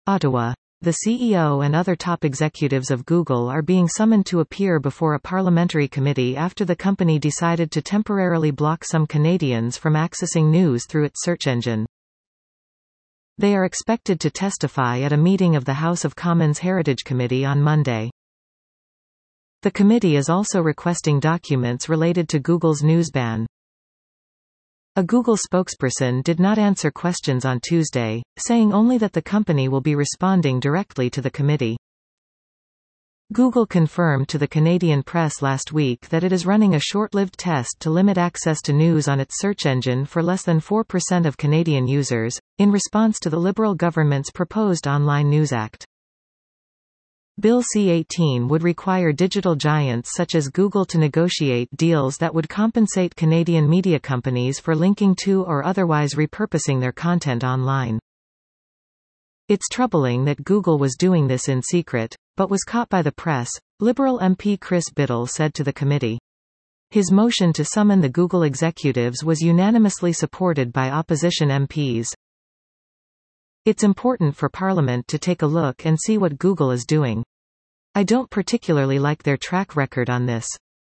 Ottawa. The CEO and other top executives of Google are being summoned to appear before a parliamentary committee after the company decided to temporarily block some Canadians from accessing news through its search engine. They are expected to testify at a meeting of the House of Commons Heritage Committee on Monday. The committee is also requesting documents related to Google's news ban. A Google spokesperson did not answer questions on Tuesday, saying only that the company will be responding directly to the committee. Google confirmed to the Canadian press last week that it is running a short-lived test to limit access to news on its search engine for less than 4% of Canadian users, in response to the Liberal government's proposed Online News Act. Bill C-18 would require digital giants such as Google to negotiate deals that would compensate Canadian media companies for linking to or otherwise repurposing their content online. It's troubling that Google was doing this in secret, but was caught by the press, Liberal MP Chris Biddle said to the committee. His motion to summon the Google executives was unanimously supported by opposition MPs. It's important for Parliament to take a look and see what Google is doing. I don't particularly like their track record on this.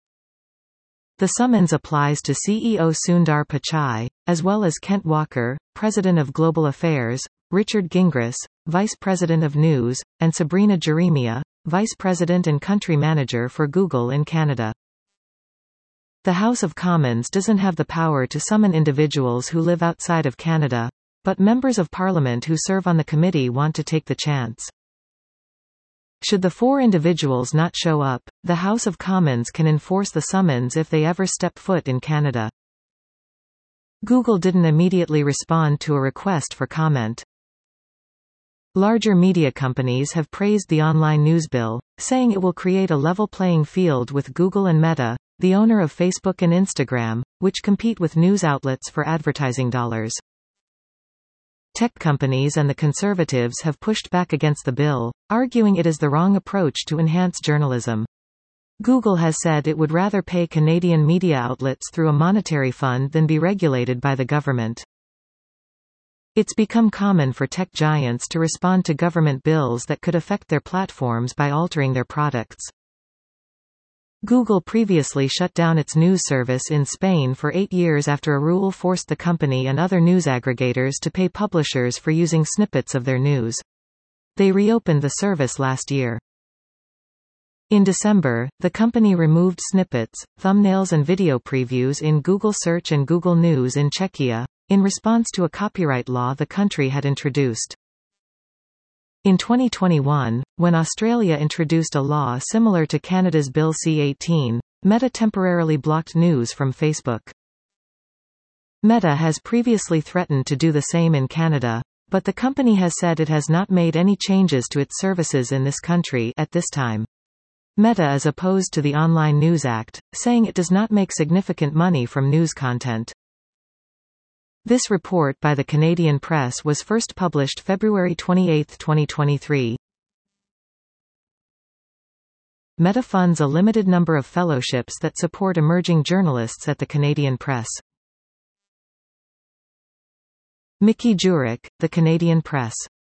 The summons applies to CEO Sundar Pichai, as well as Kent Walker, President of Global Affairs, Richard Gingras, Vice President of News, and Sabrina Jeremia, Vice President and Country Manager for Google in Canada. The House of Commons doesn't have the power to summon individuals who live outside of Canada, but members of Parliament who serve on the committee want to take the chance. Should the 4 individuals not show up, the House of Commons can enforce the summons if they ever step foot in Canada. Google didn't immediately respond to a request for comment. Larger media companies have praised the online news bill, saying it will create a level playing field with Google and Meta, the owner of Facebook and Instagram, which compete with news outlets for advertising dollars. Tech companies and the Conservatives have pushed back against the bill, arguing it is the wrong approach to enhance journalism. Google has said it would rather pay Canadian media outlets through a monetary fund than be regulated by the government. It's become common for tech giants to respond to government bills that could affect their platforms by altering their products. Google previously shut down its news service in Spain for 8 years after a rule forced the company and other news aggregators to pay publishers for using snippets of their news. They reopened the service last year. In December, the company removed snippets, thumbnails and video previews in Google Search and Google News in Czechia, in response to a copyright law the country had introduced. In 2021, when Australia introduced a law similar to Canada's Bill C-18, Meta temporarily blocked news from Facebook. Meta has previously threatened to do the same in Canada, but the company has said it has not made any changes to its services in this country at this time. Meta is opposed to the Online News Act, saying it does not make significant money from news content. This report by the Canadian Press was first published February 28, 2023. Meta funds a limited number of fellowships that support emerging journalists at the Canadian Press. Mickey Jurek, The Canadian Press.